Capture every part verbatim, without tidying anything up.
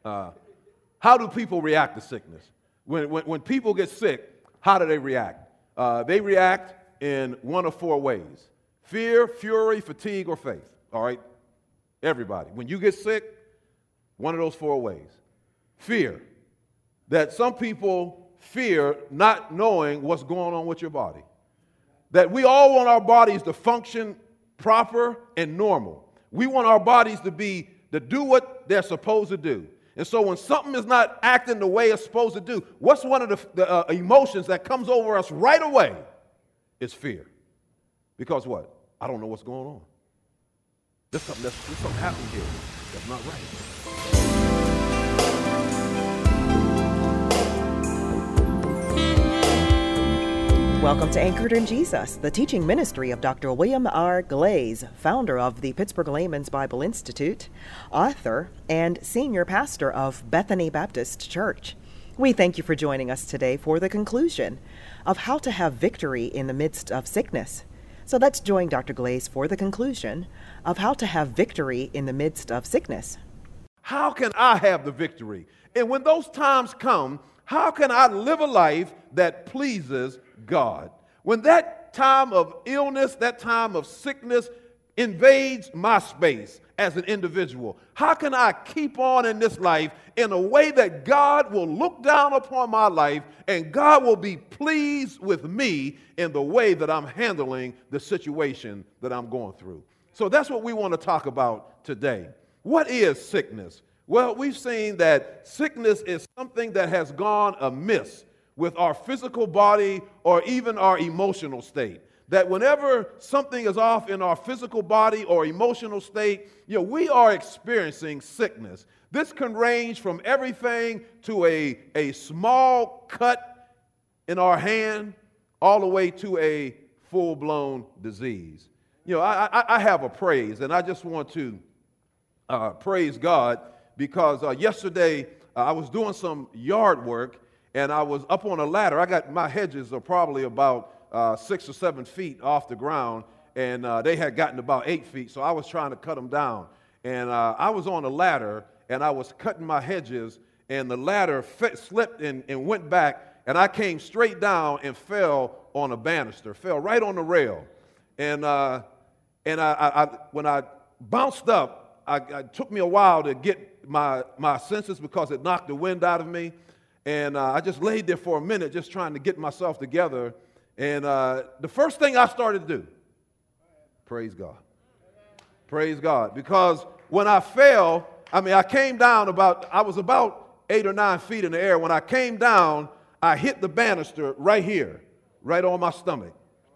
Uh, how do people react to sickness? When, when, when people get sick, how do they react? Uh, they react in one of four ways: fear, fury, fatigue, or faith. All right? Everybody. When you get sick, one of those four ways. Fear. That some people fear not knowing what's going on with your body. That we all want our bodies to function proper and normal. We want our bodies to be, to do what they're supposed to do. And so when something is not acting the way it's supposed to do, what's one of the, the uh, emotions that comes over us right away? It's fear. Because what? I don't know what's going on. There's something, that's, there's something happening here that's not right. Welcome to Anchored in Jesus, the teaching ministry of Doctor William R. Glaze, founder of the Pittsburgh Layman's Bible Institute, author, and senior pastor of Bethany Baptist Church. We thank you for joining us today for the conclusion of how to have victory in the midst of sickness. So let's join Doctor Glaze for the conclusion of how to have victory in the midst of sickness. How can I have the victory? And when those times come, how can I live a life that pleases God? When that time of illness, that time of sickness invades my space as an individual, how can I keep on in this life in a way that God will look down upon my life and God will be pleased with me in the way that I'm handling the situation that I'm going through? So that's what we want to talk about today. What is sickness? Well, we've seen that sickness is something that has gone amiss with our physical body or even our emotional state. That whenever something is off in our physical body or emotional state, you know, we are experiencing sickness. This can range from everything to a, a small cut in our hand all the way to a full-blown disease. You know, I, I, I have a praise, and I just want to uh, praise God because uh, yesterday uh, I was doing some yard work, and I was up on a ladder. I got, my hedges are probably about uh, six or seven feet off the ground, and uh, they had gotten about eight feet, so I was trying to cut them down. And uh, I was on a ladder, and I was cutting my hedges, and the ladder fit, slipped and, and went back, and I came straight down and fell on a banister, fell right on the rail. And uh, and I, I, I, when I bounced up, I, it took me a while to get my, my senses because it knocked the wind out of me. And uh, I just laid there for a minute just trying to get myself together. And uh, the first thing I started to do, praise God. Praise God. Because when I fell, I mean, I came down about, I was about eight or nine feet in the air. When I came down, I hit the banister right here, right on my stomach.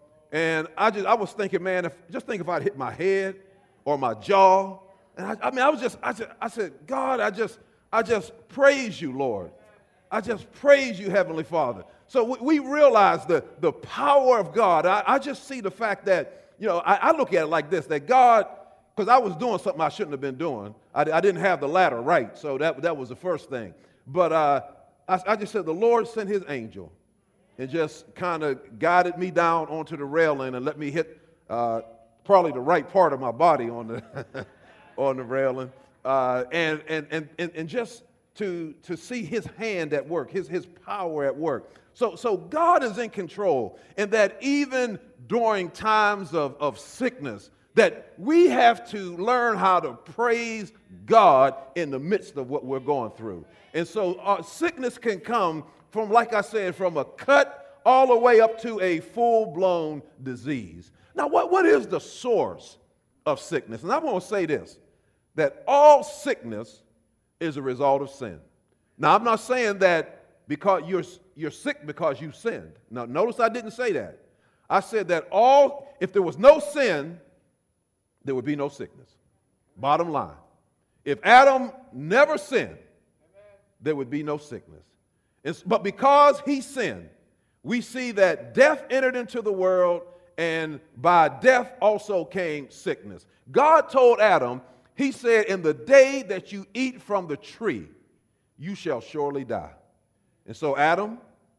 And I just, I was thinking, man, if, just think if I'd hit my head or my jaw. And I, I mean, I was just, I, just, I said, God, I just, I just praise you, Lord. I just praise you, Heavenly Father. So we, we realize the, the power of God. I, I just see the fact that, you know, I, I look at it like this, that God, because I was doing something I shouldn't have been doing. I, I didn't have the ladder right, so that, that was the first thing. But uh, I, I just said the Lord sent his angel and just kind of guided me down onto the railing and let me hit uh, probably the right part of my body on the on the railing, uh, and, and and and and just to to see his hand at work, his his power at work. So so God is in control, and that even during times of, of sickness, that we have to learn how to praise God in the midst of what we're going through. And so our sickness can come from, like I said, from a cut all the way up to a full-blown disease. Now, what, what is the source of sickness? And I want to say this, that all sickness is a result of sin. Now, I'm not saying that because you're, you're sick because you sinned. Now, notice I didn't say that. I said that all, if there was no sin, there would be no sickness. Bottom line. If Adam never sinned, there would be no sickness. It's, but because he sinned, we see that death entered into the world, and by death also came sickness. God told Adam, he said, in the day that you eat from the tree, you shall surely die. And so Adam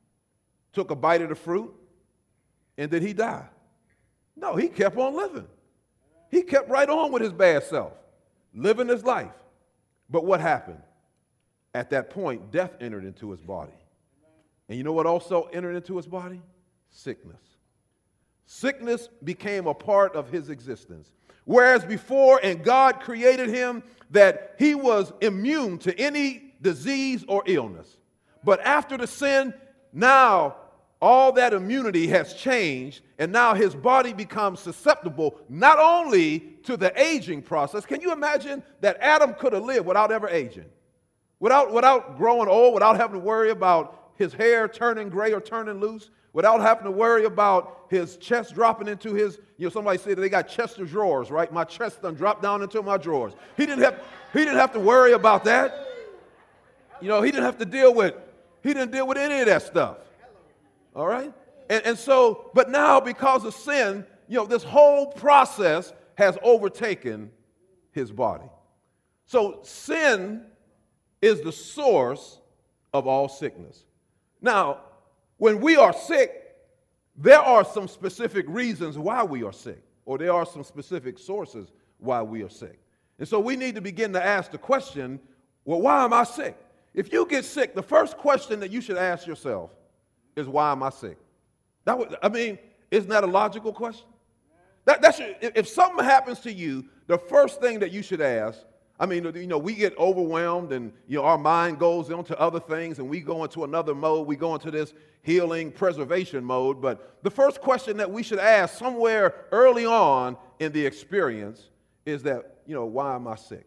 took a bite of the fruit, and did he die? No, he kept on living. He kept right on with his bad self, living his life. But what happened? at that point, death entered into his body. And you know what also entered into his body? Sickness. Sickness became a part of his existence. Whereas before, and God created him, that he was immune to any disease or illness. But after the sin, now all that immunity has changed, and now his body becomes susceptible not only to the aging process. Can you imagine that Adam could have lived without ever aging? Without, without growing old, without having to worry about his hair turning gray or turning loose, without having to worry about his chest dropping into his, you know, somebody said they got chest of drawers, right? My chest done dropped down into my drawers. He didn't have, he didn't have to worry about that. You know, he didn't have to deal with, he didn't deal with any of that stuff. All right? And, and so, but now because of sin, you know, this whole process has overtaken his body. So sin is the source of all sickness. Now, when we are sick, there are some specific reasons why we are sick, or there are some specific sources why we are sick. And so we need to begin to ask the question, well, why am I sick? If you get sick, the first question that you should ask yourself is, why am I sick? That would, I mean, isn't that a logical question? That, that should, if something happens to you, the first thing that you should ask, I mean, you know, we get overwhelmed and, you know, our mind goes into other things and we go into another mode. We go into this healing preservation mode. But the first question that we should ask somewhere early on in the experience is that, you know, why am I sick?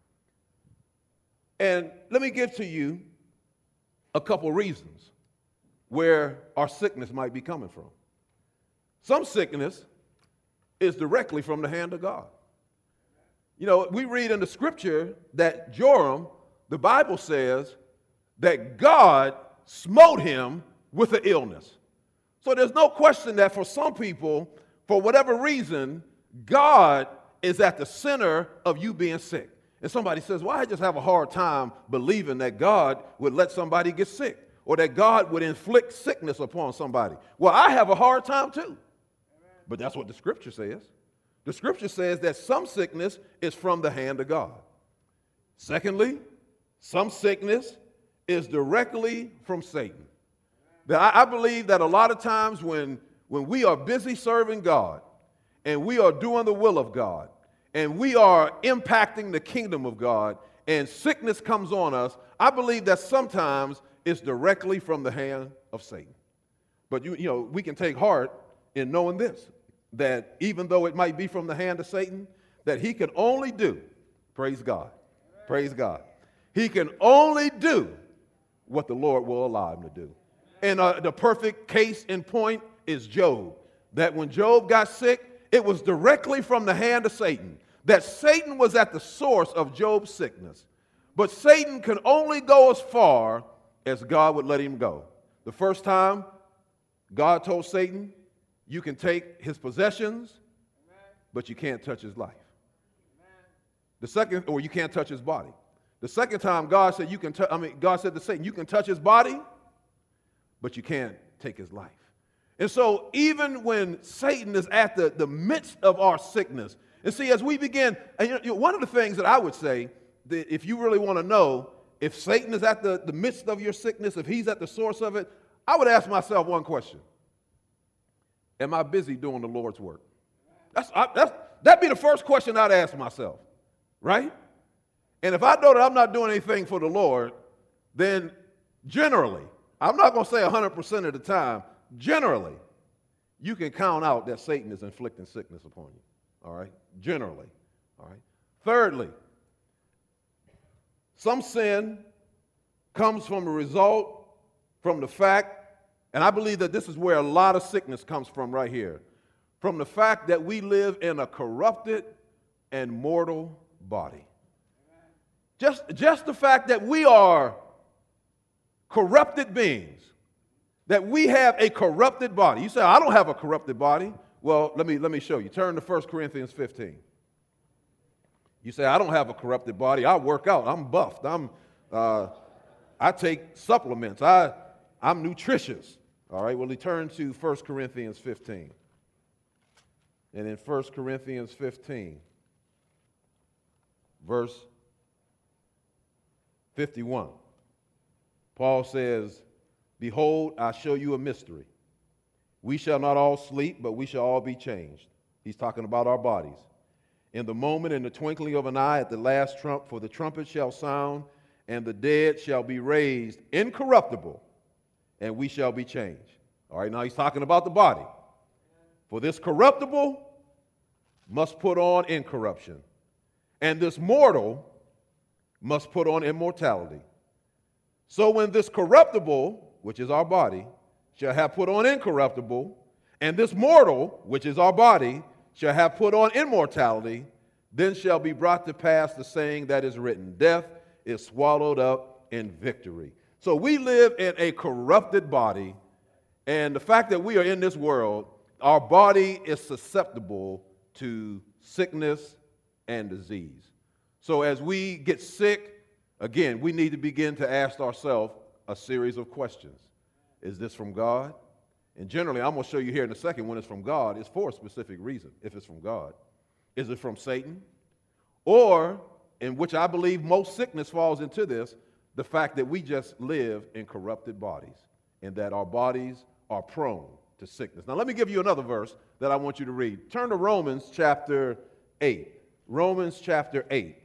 And let me give to you a couple reasons where our sickness might be coming from. Some sickness is directly from the hand of God. You know, we read in the scripture that Joram, the Bible says, that God smote him with an illness. So there's no question that for some people, for whatever reason, God is at the center of you being sick. And somebody says, well, I just have a hard time believing that God would let somebody get sick or that God would inflict sickness upon somebody. Well, I have a hard time too. But that's what the scripture says. The scripture says that some sickness is from the hand of God. Secondly, some sickness is directly from Satan. I believe that a lot of times when, when we are busy serving God and we are doing the will of God and we are impacting the kingdom of God and sickness comes on us, I believe that sometimes it's directly from the hand of Satan. But you, you know, we can take heart in knowing this, that even though it might be from the hand of Satan, that he can only do, praise God, praise God, he can only do what the Lord will allow him to do. And uh, the perfect case in point is Job, that when Job got sick, it was directly from the hand of Satan, that Satan was at the source of Job's sickness. But Satan can only go as far as God would let him go. The first time God told Satan, you can take his possessions, but you can't touch his life. The second, or you can't touch his body. The second time God said you can t- I mean, God said to Satan, you can touch his body, but you can't take his life. And so even when Satan is at the, the midst of our sickness, and see, as we begin, and you know, one of the things that I would say, that if you really want to know if Satan is at the, the midst of your sickness, if he's at the source of it, I would ask myself one question. Am I busy doing the Lord's work? That's, I, that's, that'd be the first question I'd ask myself, right? And if I know that I'm not doing anything for the Lord, then generally, I'm not going to say one hundred percent of the time, generally, you can count out that Satan is inflicting sickness upon you, all right? Generally, all right? Thirdly, some sin comes from a result from the fact, and I believe that this is where a lot of sickness comes from right here, from the fact that we live in a corrupted and mortal body. Just, just the fact that we are corrupted beings, that we have a corrupted body. You say, I don't have a corrupted body. Well, let me, let me show you. Turn to First Corinthians fifteen. You say, I don't have a corrupted body. I work out. I'm buffed. I'm, uh, I take supplements. I, I'm nutritious. All right, well, we turn to First Corinthians fifteen. And in First Corinthians fifteen, verse fifty-one. Paul says, behold, I show you a mystery. We shall not all sleep, but we shall all be changed. He's talking about our bodies. In the moment, in the twinkling of an eye, at the last trump, for the trumpet shall sound, and the dead shall be raised incorruptible, and we shall be changed. All right, now he's talking about the body. For this corruptible must put on incorruption, and this mortal must put on immortality. So when this corruptible, which is our body, shall have put on incorruptible, and this mortal, which is our body, shall have put on immortality, then shall be brought to pass the saying that is written, death is swallowed up in victory. So we live in a corrupted body, and the fact that we are in this world, our body is susceptible to sickness and disease. So as we get sick, again, we need to begin to ask ourselves a series of questions. Is this from God? And generally, I'm going to show you here in a second, when it's from God, it's for a specific reason, if it's from God. Is it from Satan? Or, in which I believe most sickness falls into this, the fact that we just live in corrupted bodies and that our bodies are prone to sickness. Now, let me give you another verse that I want you to read. Turn to Romans chapter eight. Romans chapter eight.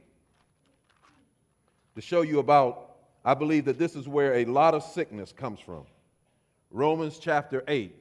To show you about, I believe that this is where a lot of sickness comes from. Romans chapter eight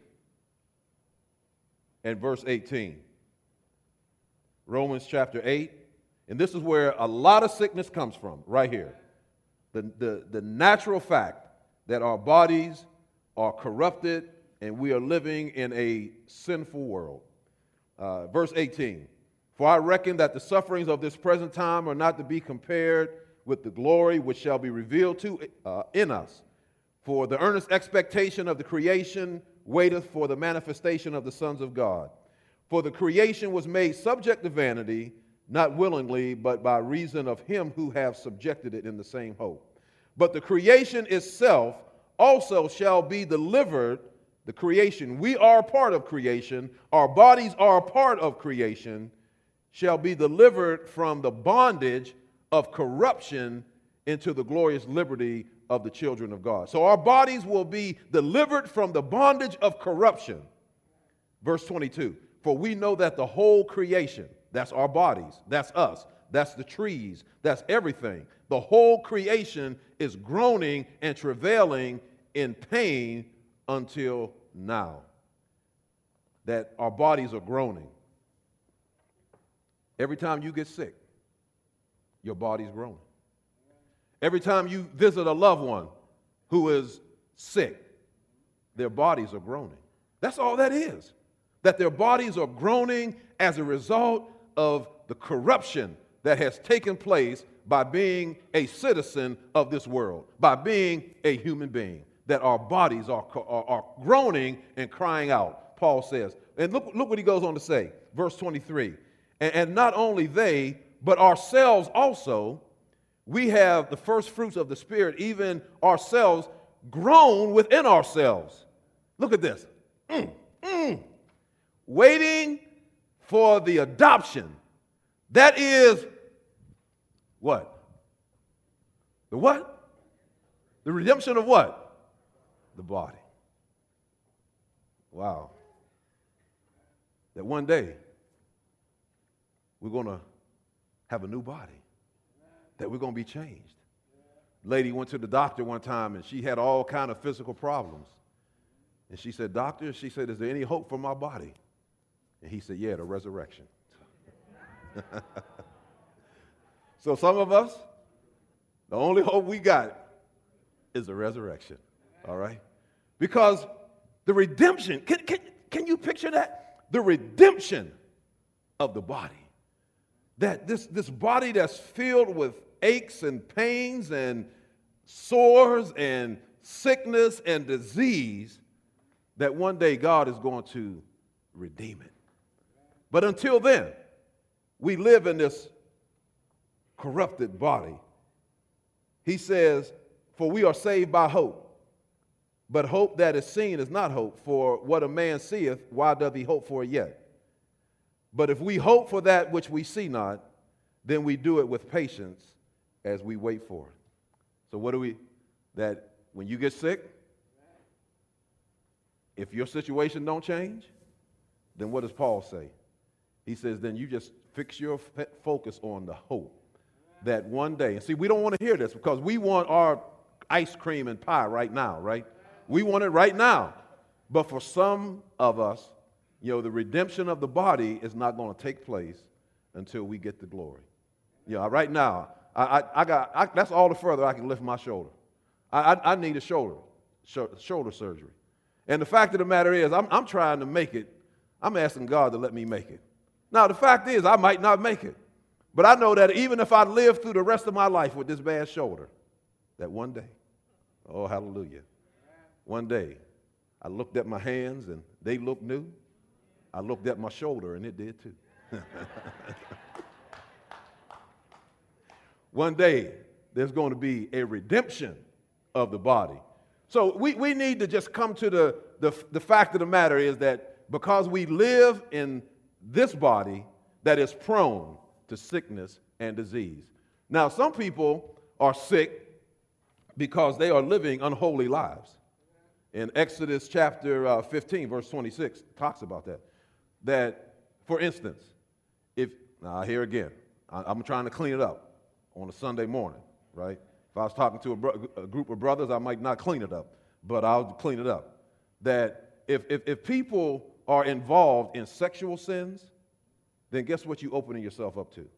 and verse eighteen. Romans chapter eight, and this is where a lot of sickness comes from, right here. The, the, the natural fact that our bodies are corrupted and we are living in a sinful world. Uh, verse eighteen, for I reckon that the sufferings of this present time are not to be compared with the glory which shall be revealed to uh, in us. For the earnest expectation of the creation waiteth for the manifestation of the sons of God. For the creation was made subject to vanity, not willingly, but by reason of him who hath subjected it in the same hope. But the creation itself also shall be delivered, the creation, we are a part of creation, our bodies are a part of creation, shall be delivered from the bondage of corruption into the glorious liberty of the children of God. So our bodies will be delivered from the bondage of corruption. Verse twenty-two, for we know that the whole creation, that's our bodies, that's us, that's the trees, that's everything. The whole creation is groaning and travailing in pain until now. That our bodies are groaning. Every time you get sick, your body's groaning. Every time you visit a loved one who is sick, their bodies are groaning. That's all that is. That their bodies are groaning as a result of the corruption that has taken place by being a citizen of this world, by being a human being, that our bodies are, are, are groaning and crying out, Paul says. And look, look what he goes on to say, verse twenty-three. And, and not only they, but ourselves also, we have the first fruits of the Spirit, even ourselves, grown within ourselves. Look at this. Mm, mm. Waiting for the adoption. That is what? The what? The redemption of what? The body. Wow. That one day we're going to have a new body. That we're going to be changed. Lady went to the doctor one time and she had all kind of physical problems. And she said, doctor, she said, is there any hope for my body? And he said, yeah, the resurrection. So some of us, the only hope we got is the resurrection. All right? Because the redemption, can, can, can you picture that? The redemption of the body. That this, this body that's filled with aches and pains and sores and sickness and disease, that one day God is going to redeem it. But until then, we live in this corrupted body. He says, for we are saved by hope. But hope that is seen is not hope. For what a man seeth, why doth he hope for it yet? But if we hope for that which we see not, then we do it with patience as we wait for it. So what do we, that when you get sick, if your situation don't change, then what does Paul say? He says, then you just fix your f- focus on the hope that one day, and see, we don't want to hear this because we want our ice cream and pie right now, right? We want it right now. But for some of us, you know, the redemption of the body is not going to take place until we get the glory. You know, right now, I, I, I got, I, that's all the further I can lift my shoulder. I, I, I need a shoulder, sh- shoulder surgery. And the fact of the matter is, I'm, I'm trying to make it. I'm asking God to let me make it. Now, the fact is, I might not make it. But I know that even if I live through the rest of my life with this bad shoulder, that one day, oh, hallelujah, one day, I looked at my hands and they looked new. I looked at my shoulder and it did too. One day, there's going to be a redemption of the body. So we, we need to just come to the, the, the fact of the matter is that because we live in this body that is prone to sickness and disease. Now, some people are sick because they are living unholy lives. In Exodus chapter uh, fifteen, verse twenty-six, talks about that. That, for instance, if, now here again, I, I'm trying to clean it up on a Sunday morning, right? If I was talking to a, bro- a group of brothers, I might not clean it up, but I'll clean it up. That if, if, if people are involved in sexual sins, then guess what you're opening yourself up to?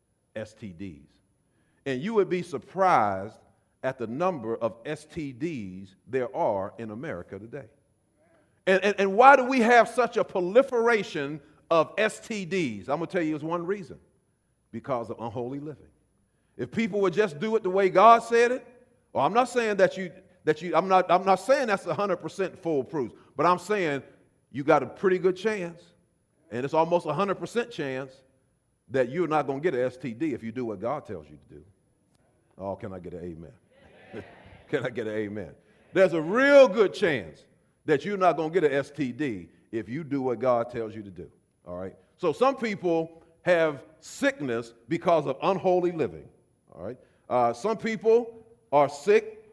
S T Ds. And you would be surprised at the number of S T Ds there are in America today. And, and, and why do we have such a proliferation of S T Ds? I'm going to tell you it's one reason. Because of unholy living. If people would just do it the way God said it, or I'm not saying that you, that you, I'm not, I'm not saying that's one hundred percent foolproof, but I'm saying you got a pretty good chance, and it's almost a one hundred percent chance that you're not going to get an S T D if you do what God tells you to do. Oh, can I get an amen? Can I get an amen? There's a real good chance that you're not going to get an S T D if you do what God tells you to do, all right? So some people have sickness because of unholy living, all right? Uh, some people are sick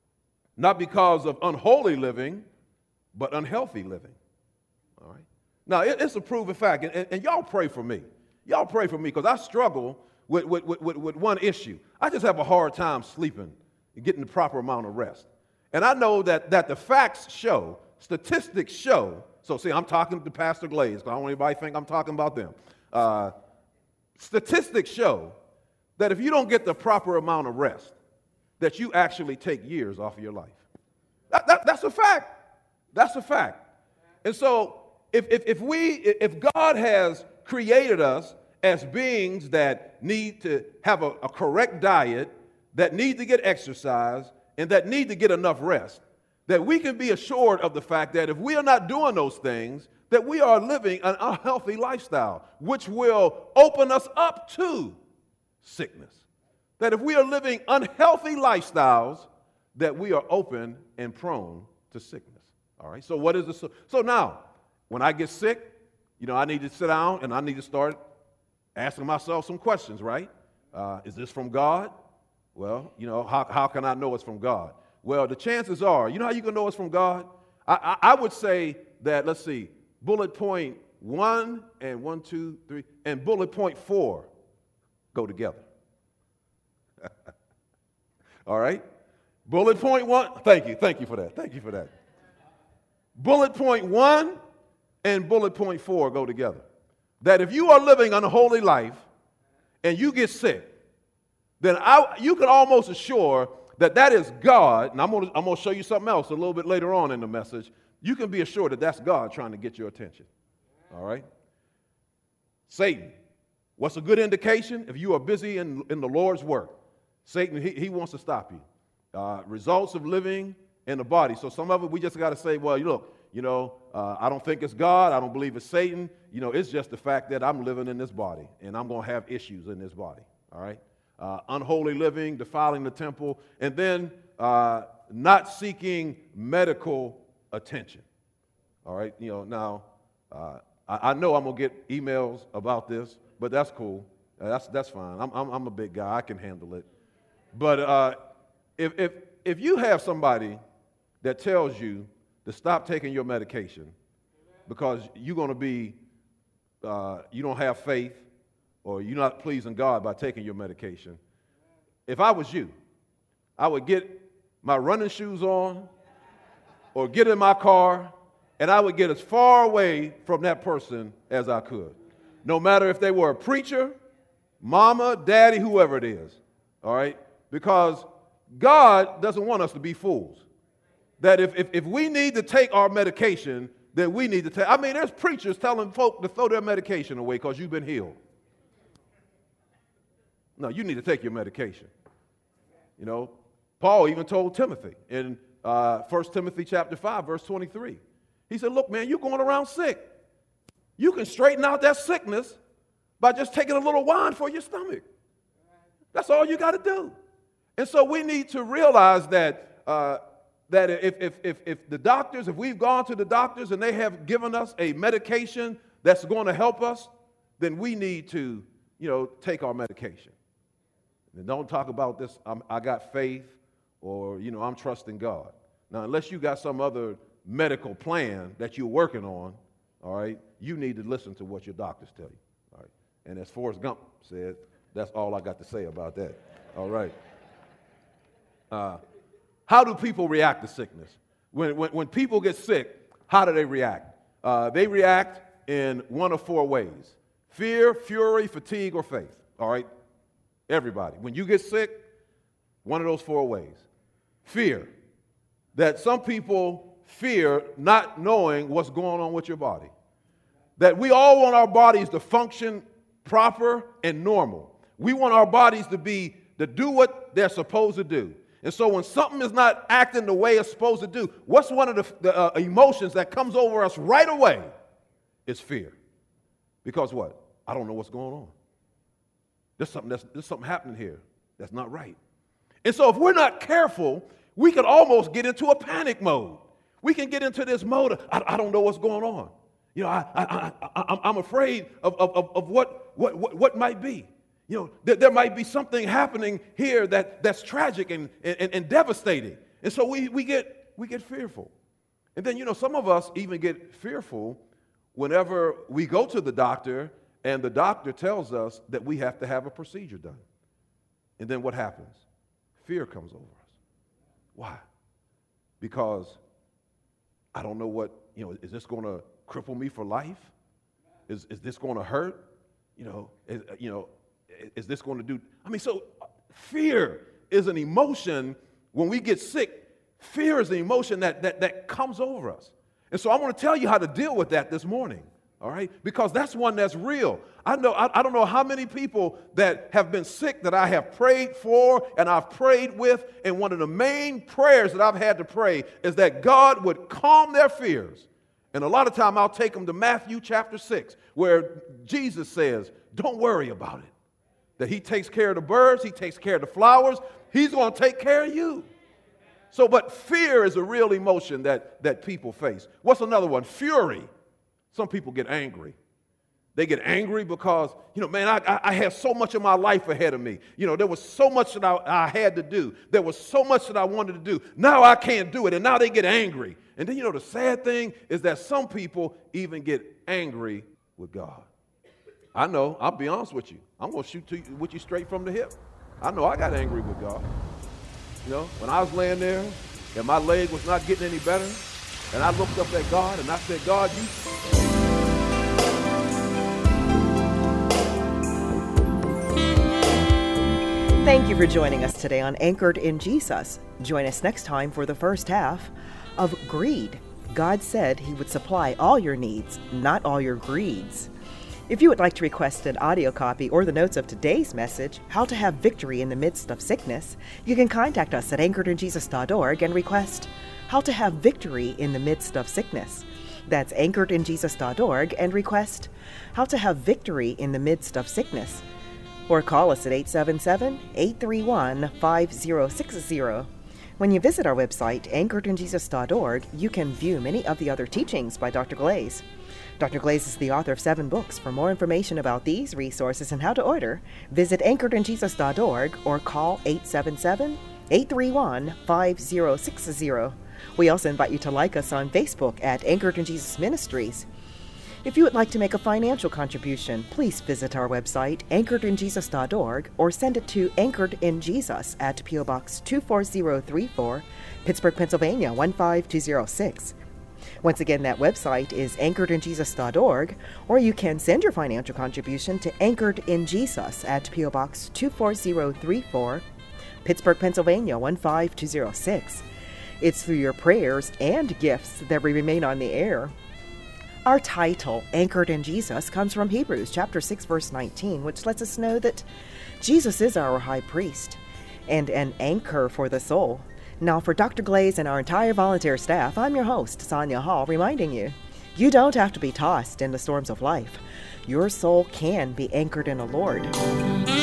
not because of unholy living, but unhealthy living, all right? Now, it, it's a proven fact, and, and, and y'all pray for me. Y'all pray for me because I struggle with, with, with, with one issue. I just have a hard time sleeping and getting the proper amount of rest. And I know that, that the facts show, statistics show, so see, I'm talking to Pastor Glaze, because I don't want anybody to think I'm talking about them. Uh, statistics show that if you don't get the proper amount of rest, that you actually take years off of your life. That, that, that's a fact. That's a fact. And so if, if, if we, if God has created us as beings that need to have a, a correct diet, that need to get exercise, and that need to get enough rest, that we can be assured of the fact that if we are not doing those things, that we are living an unhealthy lifestyle, which will open us up to sickness. That if we are living unhealthy lifestyles, that we are open and prone to sickness. All right, so what is this? So now, when I get sick, you know, I need to sit down and I need to start asking myself some questions, right? Uh, is this from God? Well, you know, how, how can I know it's from God? Well, the chances are, you know how you can know it's from God? I, I, I would say that, let's see, bullet point one and one, two, three, and bullet point four go together. All right? Bullet point one, thank you, thank you for that, thank you for that. Bullet point one and bullet point four go together. That if you are living an unholy life and you get sick, then I, you can almost assure that that is God, and I'm going to I'm going to show you something else a little bit later on in the message. You can be assured that that's God trying to get your attention. All right? Satan, what's a good indication? If you are busy in, in the Lord's work, Satan, he, he wants to stop you. Uh, results of living in the body. So some of it, we just got to say, well, look, you know, uh, I don't think it's God. I don't believe it's Satan. You know, it's just the fact that I'm living in this body, and I'm going to have issues in this body. All right? Uh, unholy living, defiling the temple, and then uh, not seeking medical attention. All right? You know, now, uh, I, I know I'm going to get emails about this, but that's cool. Uh, that's that's fine. I'm, I'm, I'm a big guy. I can handle it. But uh, if, if, if you have somebody that tells you to stop taking your medication because you're going to be, uh, you don't have faith or you're not pleasing God by taking your medication, if I was you, I would get my running shoes on or get in my car, and I would get as far away from that person as I could. No matter if they were a preacher, mama, daddy, whoever it is, all right? Because God doesn't want us to be fools. That if, if, if we need to take our medication, then we need to take, I mean, there's preachers telling folk to throw their medication away because you've been healed. No, you need to take your medication. You know, Paul even told Timothy in uh, First Timothy chapter five, verse twenty-three. He said, look, man, you're going around sick. You can straighten out that sickness by just taking a little wine for your stomach. That's all you got to do. And so we need to realize that uh, that if, if, if, if the doctors, if we've gone to the doctors and they have given us a medication that's going to help us, then we need to, you know, take our medication. And don't talk about this, I'm, I got faith or, you know, I'm trusting God. Now, unless you got some other medical plan that you're working on, all right, you need to listen to what your doctors tell you, all right? And as Forrest Gump said, that's all I got to say about that, all right? Uh, how do people react to sickness? When, when, when people get sick, how do they react? Uh, they react in one of four ways: fear, fury, fatigue, or faith, all right? Everybody. When you get sick, one of those four ways. Fear. That some people fear not knowing what's going on with your body. That we all want our bodies to function proper and normal. We want our bodies to be, to do what they're supposed to do. And so when something is not acting the way it's supposed to do, what's one of the, the uh, emotions that comes over us right away? It's fear. Because what? I don't know what's going on. There's something, that's, there's something happening here that's not right. And so if we're not careful, we could almost get into a panic mode. We can get into this mode of, I, I don't know what's going on. You know, I, I, I, I'm afraid of, of, of what, what, what, what might be. You know, there, there might be something happening here that, that's tragic and, and, and devastating. And so we, we, get, we get fearful. And then, you know, some of us even get fearful whenever we go to the doctor and the doctor tells us that we have to have a procedure done. And then what happens? Fear comes over us. Why? Because I don't know what, you know, is this going to cripple me for life? Is, is this going to hurt? You know, is, you know, is this going to do? I mean, so fear is an emotion. When we get sick, fear is an emotion that, that, that comes over us. And so I want to tell you how to deal with that this morning. All right? Because that's one that's real. I know, I, I don't know how many people that have been sick that I have prayed for and I've prayed with, and one of the main prayers that I've had to pray is that God would calm their fears. And a lot of time I'll take them to Matthew chapter six, where Jesus says, don't worry about it. That he takes care of the birds, he takes care of the flowers, he's going to take care of you. So, but fear is a real emotion that, that people face. What's another one? Fury. Some people get angry. They get angry because, you know, man, I, I, I had so much of my life ahead of me. You know, there was so much that I, I had to do. There was so much that I wanted to do. Now I can't do it, and now they get angry. And then, you know, the sad thing is that some people even get angry with God. I know, I'll be honest with you. I'm going to shoot to you, with you straight from the hip. I know I got angry with God. You know, when I was laying there and my leg was not getting any better, and I looked up at God and I said, God, you... Thank you for joining us today on Anchored in Jesus. Join us next time for the first half of Greed. God said he would supply all your needs, not all your greeds. If you would like to request an audio copy or the notes of today's message, How to Have Victory in the Midst of Sickness, you can contact us at anchored in jesus dot org and request How to Have Victory in the Midst of Sickness. That's anchored in jesus dot org and request How to Have Victory in the Midst of Sickness. Or call us at eight seven seven, eight three one, five zero six zero. When you visit our website, anchored in jesus dot org, you can view many of the other teachings by Doctor Glaze. Doctor Glaze is the author of seven books. For more information about these resources and how to order, visit anchored in jesus dot org or call eight seven seven, eight three one, five zero six zero. We also invite you to like us on Facebook at Anchored in Jesus Ministries. If you would like to make a financial contribution, please visit our website, anchored in jesus dot org, or send it to Anchored in Jesus at P O Box two four zero three four, Pittsburgh, Pennsylvania one five two zero six. Once again, that website is anchored in jesus dot org, or you can send your financial contribution to Anchored in Jesus at P O Box two four zero three four, Pittsburgh, Pennsylvania one five two zero six. It's through your prayers and gifts that we remain on the air. Our title, Anchored in Jesus, comes from Hebrews chapter six, verse nineteen, which lets us know that Jesus is our high priest and an anchor for the soul. Now, for Doctor Glaze and our entire volunteer staff, I'm your host, Sonia Hall, reminding you, you don't have to be tossed in the storms of life. Your soul can be anchored in the Lord.